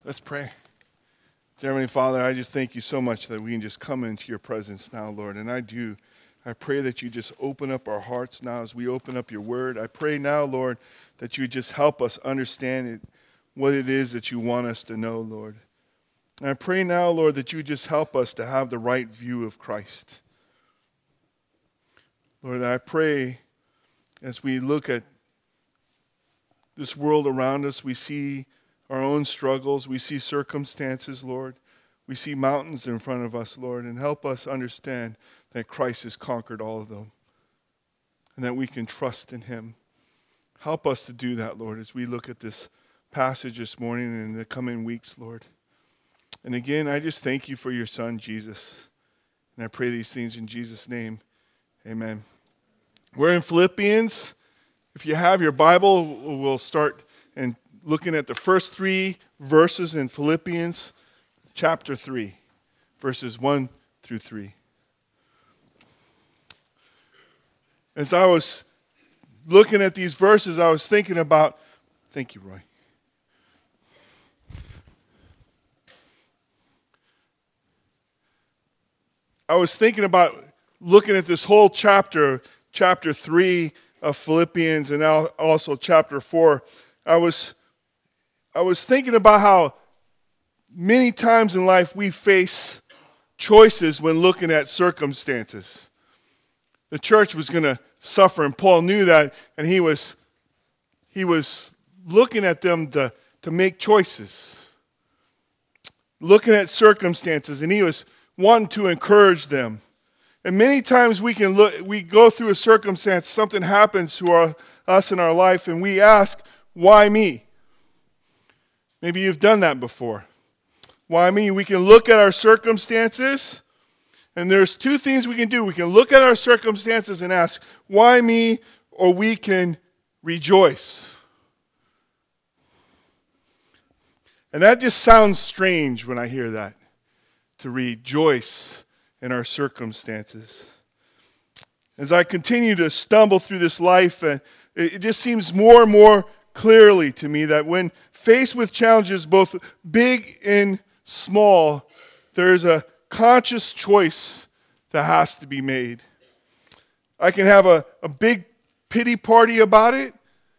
Let's pray. Dear Heavenly Father, I just thank you so much that we can just come into your presence now, Lord. And I pray that you just open up our hearts now as we open up your word. I pray now, Lord, that you just help us understand what it is that you want us to know, Lord. And I pray now, Lord, that you just help us to have the right view of Christ. Lord, I pray as we look at this world around us, we see our own struggles, we see circumstances, Lord. We see mountains in front of us, Lord, and help us understand that Christ has conquered all of them and that we can trust in him. Help us to do that, Lord, as we look at this passage this morning and in the coming weeks, Lord. And again, I just thank you for your Son, Jesus. And I pray these things in Jesus' name. Amen. We're in Philippians. If you have your Bible, we'll start and looking at the first 3 verses in Philippians chapter 3, verses 1 through 3. As I was looking at these verses, I was thinking about, thank you, Roy. I was thinking about looking at this whole chapter 3 of Philippians and now also chapter 4. I was thinking about how many times in life we face choices when looking at circumstances. The church was going to suffer, and Paul knew that, and he was looking at them to make choices, looking at circumstances, and he was wanting to encourage them. And many times we go through a circumstance, something happens to us in our life, and we ask, why me? Maybe you've done that before. Why me? We can look at our circumstances, and there's 2 things we can do. We can look at our circumstances and ask, why me? Or we can rejoice. And that just sounds strange when I hear that, to rejoice in our circumstances. As I continue to stumble through this life, it just seems more and more clearly to me that when faced with challenges, both big and small, there's a conscious choice that has to be made. I can have a big pity party about it,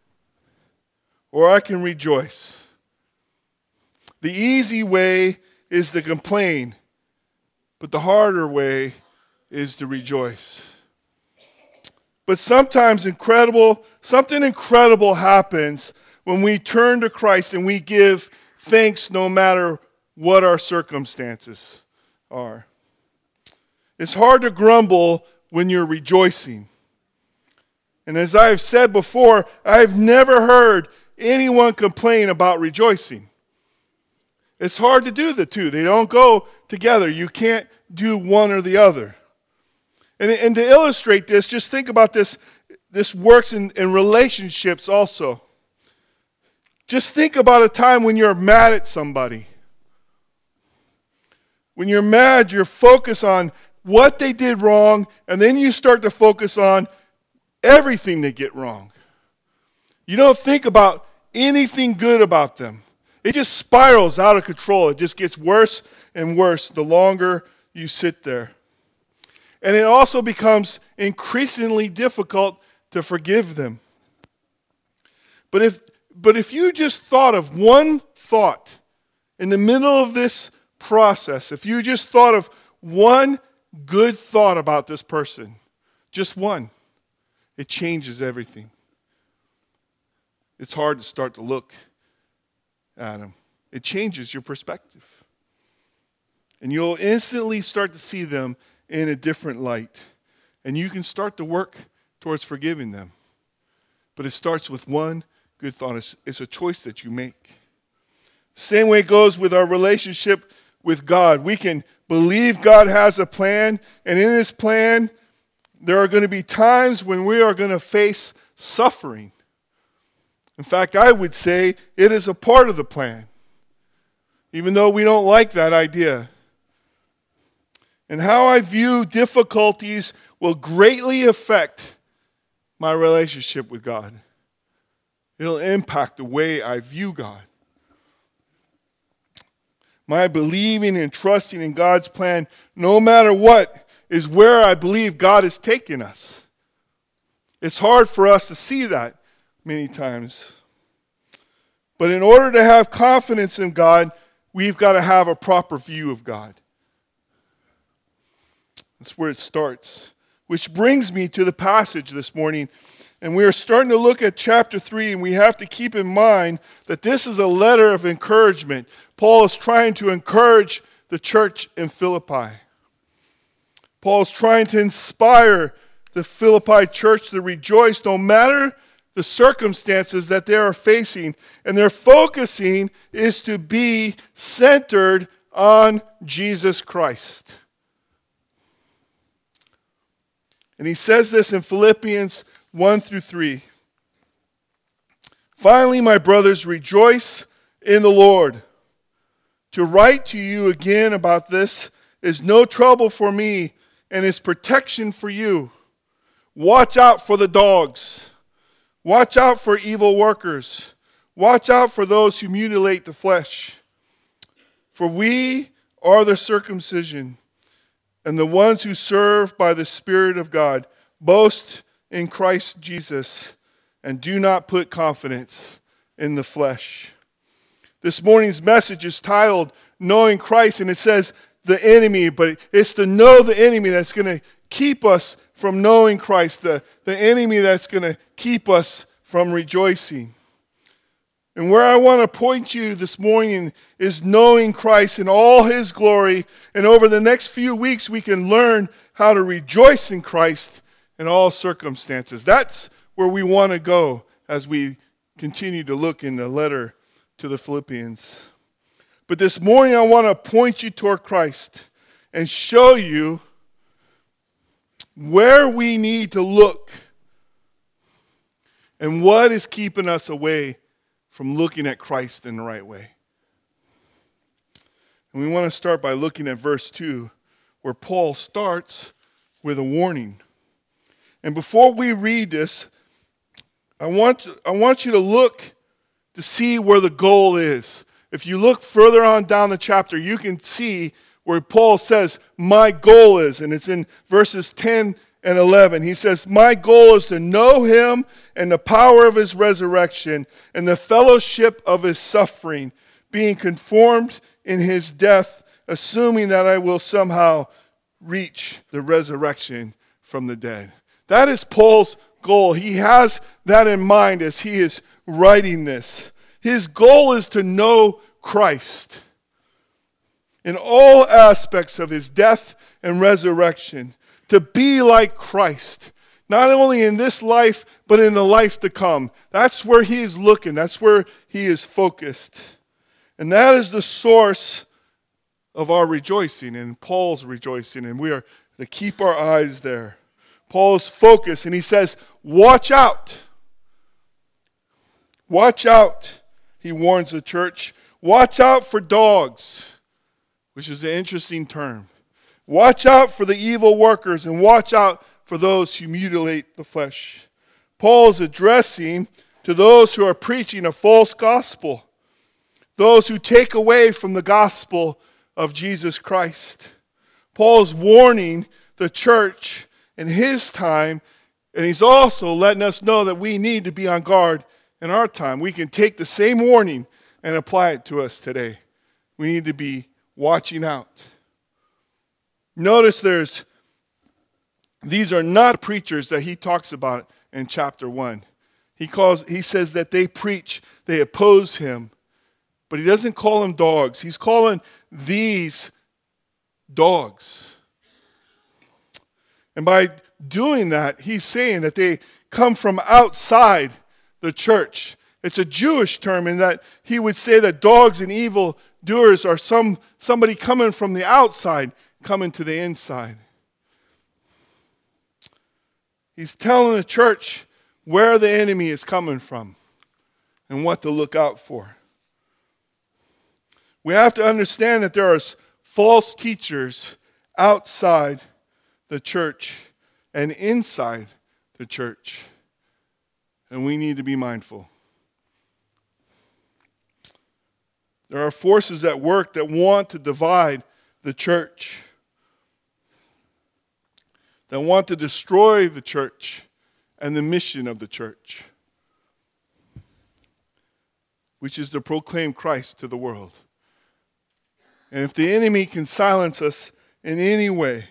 or I can rejoice. The easy way is to complain, but the harder way is to rejoice. But sometimes something incredible happens when we turn to Christ and we give thanks no matter what our circumstances are. It's hard to grumble when you're rejoicing. And as I've said before, I've never heard anyone complain about rejoicing. It's hard to do the two. They don't go together. You can't do one or the other. And to illustrate this, just think about this. This works in relationships also. Just think about a time when you're mad at somebody. When you're mad, you're focused on what they did wrong, and then you start to focus on everything they get wrong. You don't think about anything good about them. It just spirals out of control. It just gets worse and worse the longer you sit there. And it also becomes increasingly difficult to forgive them. But if you just thought of one thought in the middle of this process, if you just thought of one good thought about this person, just one, it changes everything. It's hard to start to look at them. It changes your perspective. And you'll instantly start to see them in a different light. And you can start to work towards forgiving them. But it starts with one good thought. It's a choice that you make. The same way it goes with our relationship with God. We can believe God has a plan, and in his plan, there are going to be times when we are going to face suffering. In fact, I would say it is a part of the plan, even though we don't like that idea. And how I view difficulties will greatly affect my relationship with God. It'll impact the way I view God. My believing and trusting in God's plan, no matter what, is where I believe God is taking us. It's hard for us to see that many times. But in order to have confidence in God, we've got to have a proper view of God. That's where it starts. Which brings me to the passage this morning. And we are starting to look at chapter 3, and we have to keep in mind that this is a letter of encouragement. Paul is trying to encourage the church in Philippi. Paul is trying to inspire the Philippi church to rejoice no matter the circumstances that they are facing. And their focusing is to be centered on Jesus Christ. And he says this in Philippians 1-3. Finally, my brothers, rejoice in the Lord. To write to you again about this is no trouble for me and is protection for you. Watch out for the dogs. Watch out for evil workers. Watch out for those who mutilate the flesh. For we are the circumcision and the ones who serve by the Spirit of God. Boast in Christ Jesus and do not put confidence in the flesh. This morning's message is titled Knowing Christ, and it says the enemy, but it's to know the enemy that's going to keep us from knowing Christ, the enemy that's going to keep us from rejoicing. And where I want to point you this morning is knowing Christ in all his glory. And over the next few weeks, we can learn how to rejoice in Christ in all circumstances. That's where we want to go as we continue to look in the letter to the Philippians. But this morning, I want to point you toward Christ and show you where we need to look and what is keeping us away from looking at Christ in the right way. And we want to start by looking at verse 2, where Paul starts with a warning. And before we read this, I want you to look to see where the goal is. If you look further on down the chapter, you can see where Paul says, my goal is, and it's in verses 10 and 11. He says, my goal is to know him and the power of his resurrection and the fellowship of his suffering, being conformed in his death, assuming that I will somehow reach the resurrection from the dead. That is Paul's goal. He has that in mind as he is writing this. His goal is to know Christ in all aspects of his death and resurrection, to be like Christ, not only in this life, but in the life to come. That's where he is looking. That's where he is focused. And that is the source of our rejoicing and Paul's rejoicing, and we are to keep our eyes there. Paul's focus, and he says, watch out. Watch out, he warns the church. Watch out for dogs, which is an interesting term. Watch out for the evil workers, and watch out for those who mutilate the flesh. Paul's addressing to those who are preaching a false gospel, those who take away from the gospel of Jesus Christ. Paul's warning the church in his time, and he's also letting us know that we need to be on guard in our time. We can take the same warning and apply it to us today. We need to be watching out. Notice these are not preachers that he talks about in chapter 1. He says that they preach, they oppose him, but he doesn't call them dogs. He's calling these dogs. And by doing that, he's saying that they come from outside the church. It's a Jewish term in that he would say that dogs and evil doers are somebody coming from the outside, coming to the inside. He's telling the church where the enemy is coming from and what to look out for. We have to understand that there are false teachers outside the church and inside the church, and we need to be mindful. There are forces at work that want to divide the church, that want to destroy the church and the mission of the church, which is to proclaim Christ to the world. And if the enemy can silence us in any way,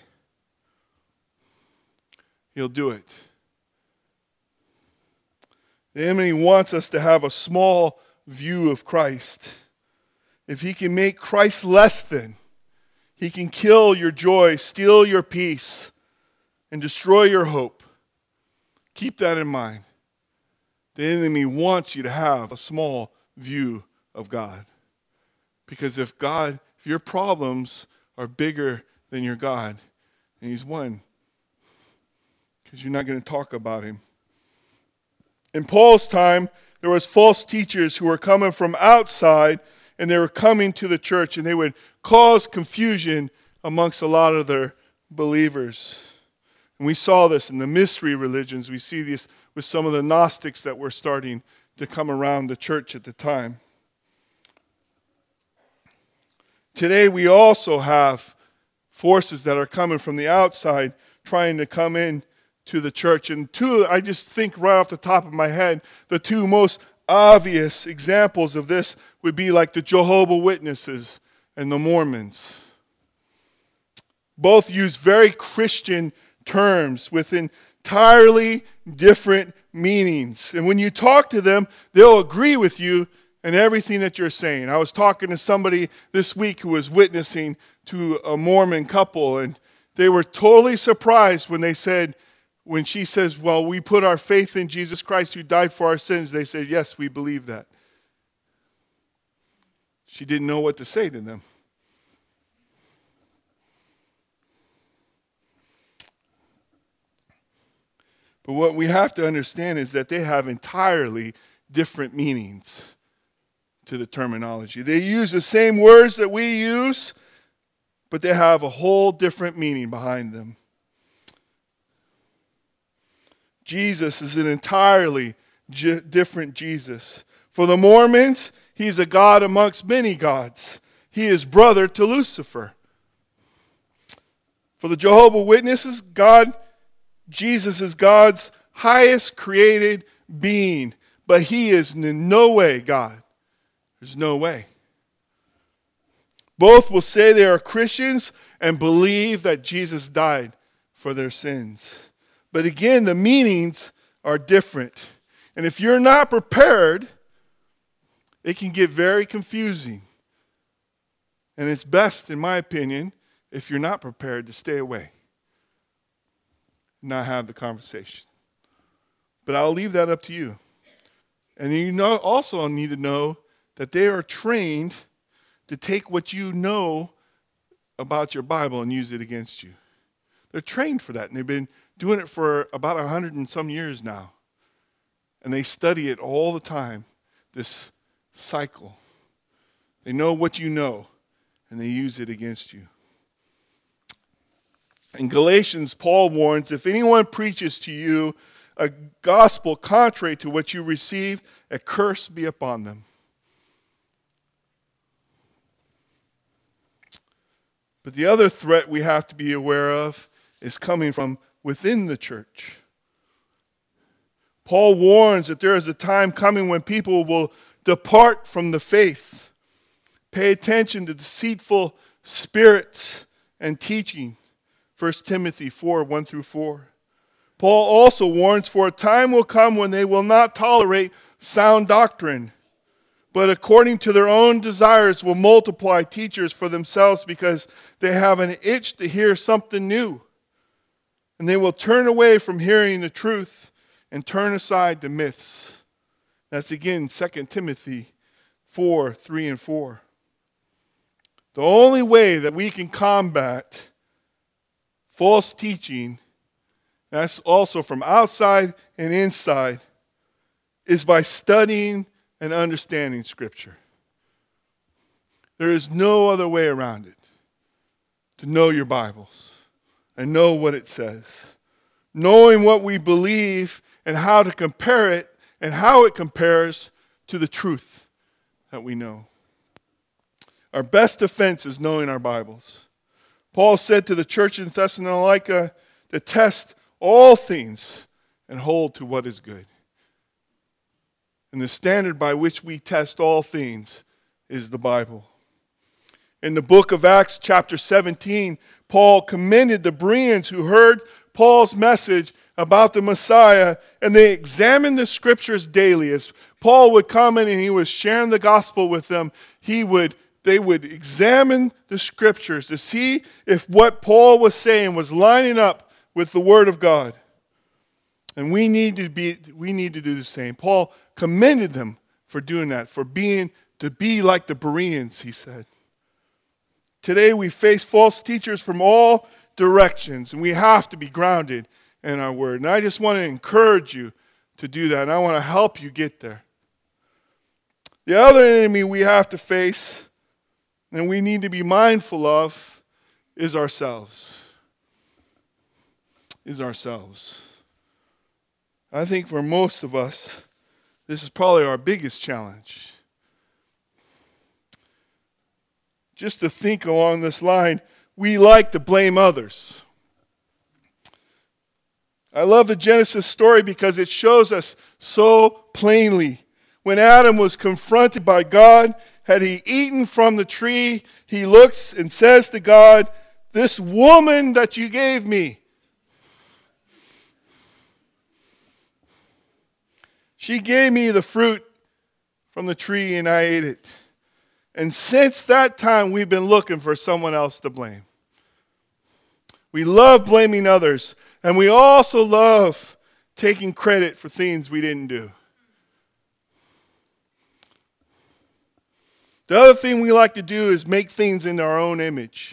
he'll do it. The enemy wants us to have a small view of Christ. If he can make Christ less than, he can kill your joy, steal your peace, and destroy your hope. Keep that in mind. The enemy wants you to have a small view of God. Because if your problems are bigger than your God, and he's won, because you're not going to talk about him. In Paul's time, there was false teachers who were coming from outside, and they were coming to the church, and they would cause confusion amongst a lot of their believers. And we saw this in the mystery religions. We see this with some of the Gnostics that were starting to come around the church at the time. Today we also have forces that are coming from the outside trying to come in to the church. And I just think right off the top of my head, the two most obvious examples of this would be like the Jehovah's Witnesses and the Mormons. Both use very Christian terms with entirely different meanings. And when you talk to them, they'll agree with you in everything that you're saying. I was talking to somebody this week who was witnessing to a Mormon couple, and they were totally surprised when she says, well, we put our faith in Jesus Christ who died for our sins. They said, yes, we believe that. She didn't know what to say to them. But what we have to understand is that they have entirely different meanings to the terminology. They use the same words that we use, but they have a whole different meaning behind them. Jesus is an entirely different Jesus. For the Mormons, he's a God amongst many gods. He is brother to Lucifer. For the Jehovah's Witnesses, Jesus is God's highest created being, but he is in no way God. There's no way. Both will say they are Christians and believe that Jesus died for their sins. But again, the meanings are different. And if you're not prepared, it can get very confusing. And it's best, in my opinion, if you're not prepared to stay away. Not have the conversation. But I'll leave that up to you. And you also need to know that they are trained to take what you know about your Bible and use it against you. They're trained for that, and they've been doing it for about 100 and some years now. And they study it all the time, this cycle. They know what you know, and they use it against you. In Galatians, Paul warns, if anyone preaches to you a gospel contrary to what you received, a curse be upon them. But the other threat we have to be aware of is coming from within the church. Paul warns that there is a time coming when people will depart from the faith. Pay attention to deceitful spirits and teaching. 1 Timothy 4, 1-4. Paul also warns, for a time will come when they will not tolerate sound doctrine, but according to their own desires will multiply teachers for themselves because they have an itch to hear something new. And they will turn away from hearing the truth and turn aside to myths. That's again 2 Timothy 4, 3-4. The only way that we can combat false teaching, that's also from outside and inside, is by studying and understanding Scripture. There is no other way around it. To know your Bibles and know what it says. Knowing what we believe and how to compare it and how it compares to the truth that we know. Our best defense is knowing our Bibles. Paul said to the church in Thessalonica to test all things and hold to what is good. And the standard by which we test all things is the Bible. In the book of Acts, chapter 17, Paul commended the Bereans who heard Paul's message about the Messiah, and they examined the scriptures daily. As Paul would come in and he was sharing the gospel with them, they would examine the scriptures to see if what Paul was saying was lining up with the word of God. And we need to do the same. Paul commended them for doing that, to be like the Bereans, he said. Today we face false teachers from all directions, and we have to be grounded in our word. And I just want to encourage you to do that, and I want to help you get there. The other enemy we have to face, and we need to be mindful of, is ourselves. I think for most of us, this is probably our biggest challenge. Just to think along this line, we like to blame others. I love the Genesis story because it shows us so plainly. When Adam was confronted by God, had he eaten from the tree, he looks and says to God, "This woman that you gave me, she gave me the fruit from the tree and I ate it." And since that time, we've been looking for someone else to blame. We love blaming others, and we also love taking credit for things we didn't do. The other thing we like to do is make things in our own image.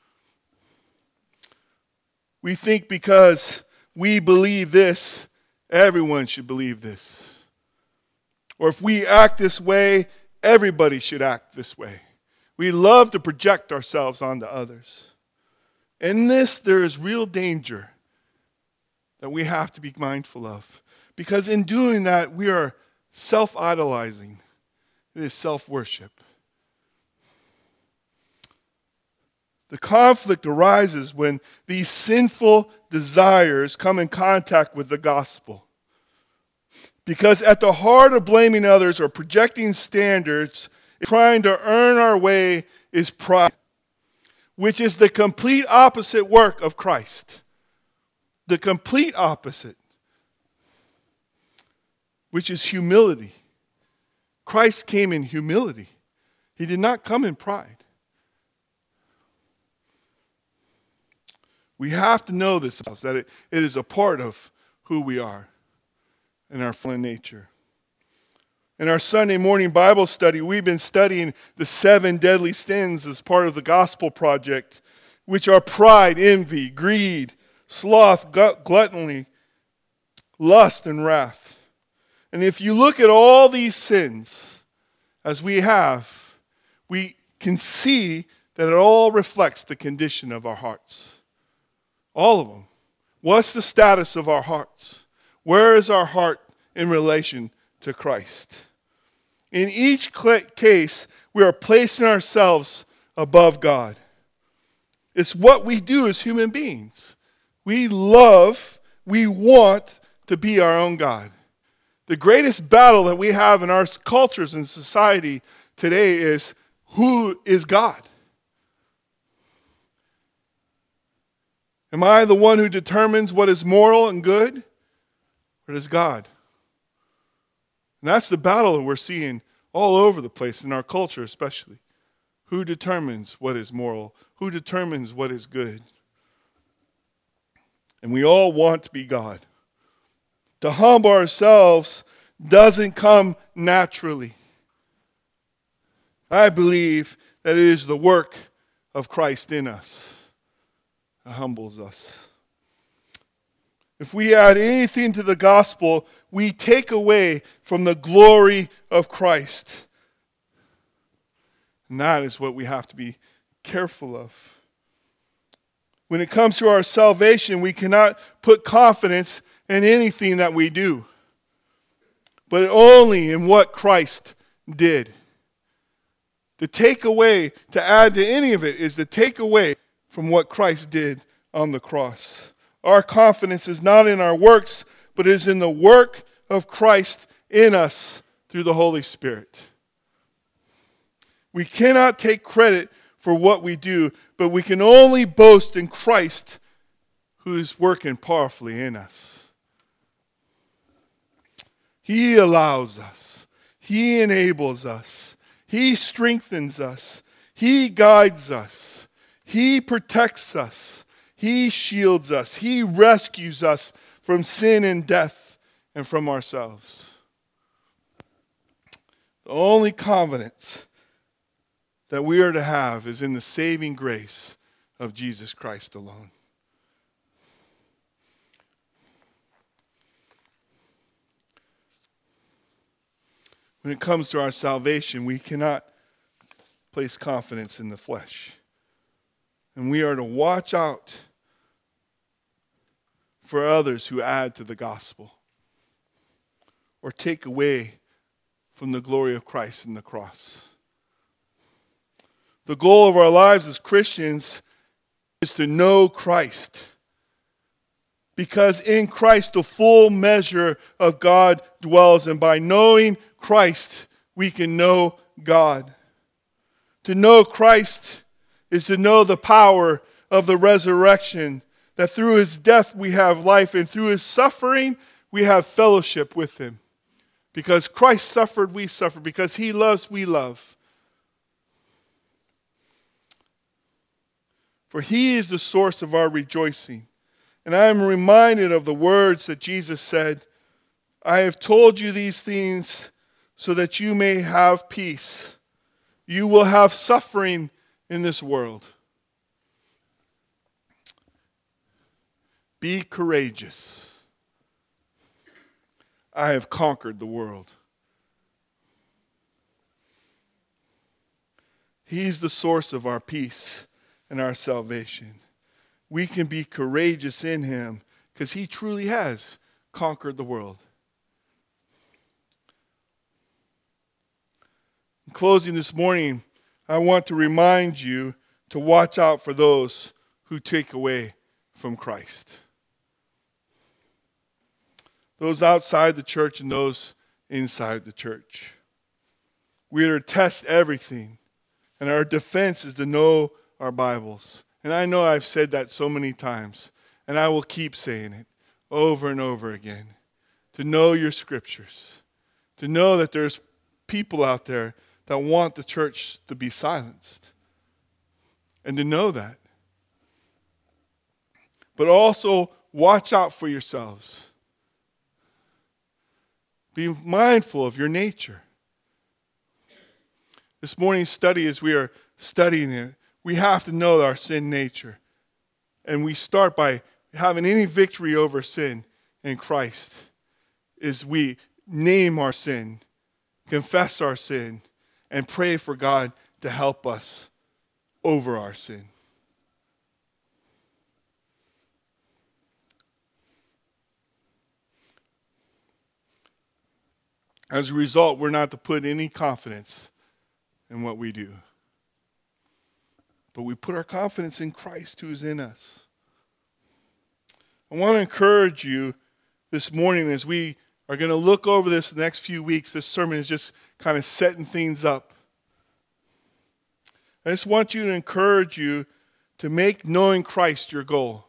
We think because we believe this, everyone should believe this. Or if we act this way, everybody should act this way. We love to project ourselves onto others. In this, there is real danger that we have to be mindful of. Because in doing that, we are self-idolizing. It is self-worship. The conflict arises when these sinful desires come in contact with the gospel. Because at the heart of blaming others or projecting standards, trying to earn our way, is pride, which is the complete opposite work of Christ. The complete opposite, which is humility. Christ came in humility. He did not come in pride. We have to know this, that it is a part of who we are and our fallen nature. In our Sunday morning Bible study, we've been studying the 7 deadly sins as part of the Gospel Project, which are pride, envy, greed, sloth, gluttony, lust, and wrath. And if you look at all these sins as we have, we can see that it all reflects the condition of our hearts. All of them. What's the status of our hearts? Where is our heart in relation to Christ? In each case, we are placing ourselves above God. It's what we do as human beings. We want to be our own God. The greatest battle that we have in our cultures and society today is, who is God? Am I the one who determines what is moral and good? Or is God? And that's the battle that we're seeing all over the place, in our culture especially. Who determines what is moral? Who determines what is good? And we all want to be God. To humble ourselves doesn't come naturally. I believe that it is the work of Christ in us that humbles us. If we add anything to the gospel, we take away from the glory of Christ. And that is what we have to be careful of. When it comes to our salvation, we cannot put confidence in anything that we do, but only in what Christ did. The takeaway to add to any of it is the takeaway from what Christ did on the cross. Our confidence is not in our works, but is in the work of Christ in us through the Holy Spirit. We cannot take credit for what we do, but we can only boast in Christ who is working powerfully in us. He allows us. He enables us. He strengthens us. He guides us. He protects us. He shields us. He rescues us from sin and death and from ourselves. The only confidence that we are to have is in the saving grace of Jesus Christ alone. When it comes to our salvation, we cannot place confidence in the flesh. And we are to watch out for others who add to the gospel or take away from the glory of Christ in the cross. The goal of our lives as Christians is to know Christ. Because in Christ the full measure of God dwells, and by knowing Christ we can know God. To know Christ is to know the power of the resurrection, that through his death we have life, and through his suffering we have fellowship with him. Because Christ suffered, we suffer. Because he loves, we love. For he is the source of our rejoicing. And I am reminded of the words that Jesus said, I have told you these things so that you may have peace. You will have suffering in this world. Be courageous. I have conquered the world. He's the source of our peace and our salvation. We can be courageous in him because he truly has conquered the world. In closing this morning, I want to remind you to watch out for those who take away from Christ. Those outside the church and those inside the church. We are to test everything, and our defense is to know our Bibles. And I know I've said that so many times, and I will keep saying it over and over again. To know your scriptures. To know that there's people out there that want the church to be silenced. And to know that. But also watch out for yourselves. Be mindful of your nature. This morning's study, as we are studying it, we have to know our sin nature. And we start by having any victory over sin in Christ is we name our sin, confess our sin, and pray for God to help us over our sin. As a result, we're not to put any confidence in what we do. But we put our confidence in Christ who is in us. I want to encourage you this morning as we are going to look over this the next few weeks. This sermon is just kind of setting things up. I just want you to encourage you to make knowing Christ your goal.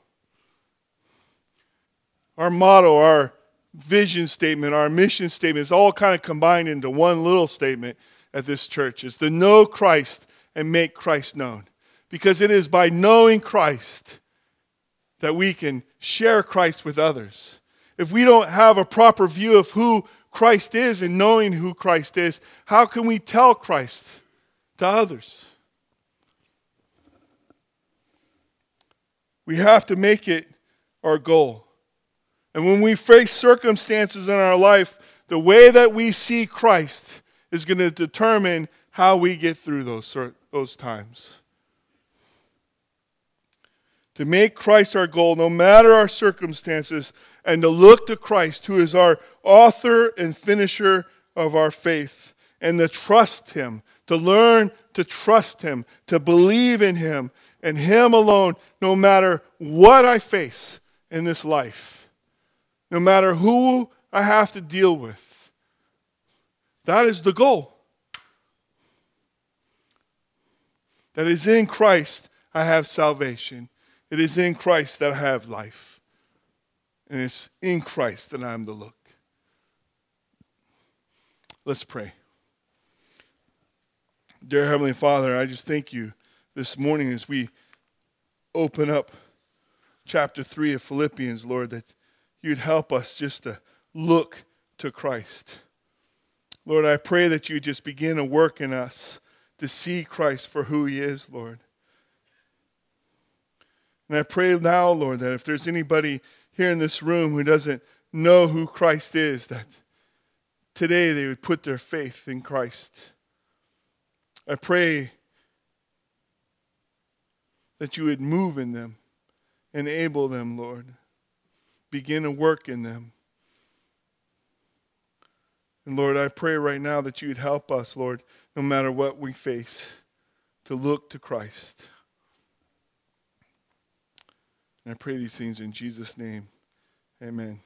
Our motto, our vision statement, our mission statement is all kind of combined into one little statement at this church. It's to know Christ and make Christ known. Because it is by knowing Christ that we can share Christ with others. If we don't have a proper view of who Christ is and knowing who Christ is, how can we tell Christ to others? We have to make it our goal. And when we face circumstances in our life, the way that we see Christ is going to determine how we get through those times. To make Christ our goal, no matter our circumstances, and to look to Christ, who is our author and finisher of our faith, and to trust him, to learn to trust him, to believe in him, and him alone, no matter what I face in this life, no matter who I have to deal with. That is the goal. That is in Christ I have salvation. It is in Christ that I have life. And it's in Christ that I am to look. Let's pray. Dear Heavenly Father, I just thank you this morning as we open up chapter 3 of Philippians, Lord, that you'd help us just to look to Christ. Lord, I pray that you just begin to work in us to see Christ for who he is, Lord. And I pray now, Lord, that if there's anybody here in this room who doesn't know who Christ is, that today they would put their faith in Christ. I pray that you would move in them, enable them, Lord. Begin to work in them. And Lord, I pray right now that you would help us, Lord, no matter what we face, to look to Christ. And I pray these things in Jesus' name. Amen.